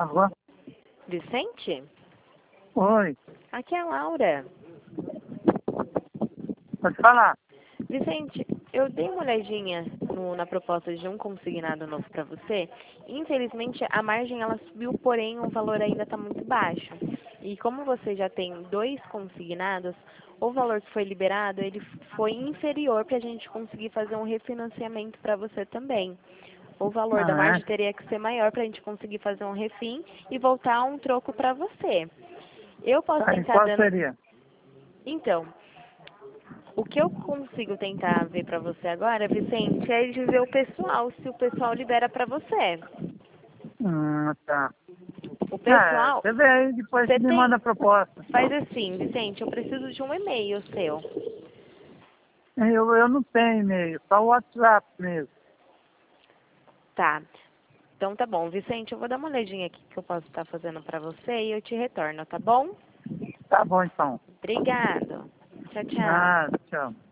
Alô? Vicente? Oi, Aqui é a Laura. pode falar. Vicente, eu dei uma olhadinha na proposta de um consignado novo para você. Infelizmente, a margem ela subiu, porém o valor ainda está muito baixo. E como você já tem 2 consignados, o valor que foi liberado ele foi inferior para a gente conseguir fazer um refinanciamento para você também. O valor da Ah, margem teria que ser maior para a gente conseguir fazer um refim e voltar a um troco para você. Eu posso tá, e tentar qual dando. seria? Então, o que eu consigo tentar ver pra você agora, Vicente, é de ver o pessoal, se o pessoal libera pra você. Tá. O É, pessoal, você vê aí, depois você você me manda tem. a proposta. Faz assim, Vicente, eu preciso de um e-mail seu. Eu não tenho e-mail, só o WhatsApp mesmo. Tá. Então tá bom, Vicente, eu vou dar uma olhadinha aqui que eu posso estar fazendo pra você e eu te retorno, tá bom? Tá bom então. Obrigado. Tchau, tchau. Nada, tchau.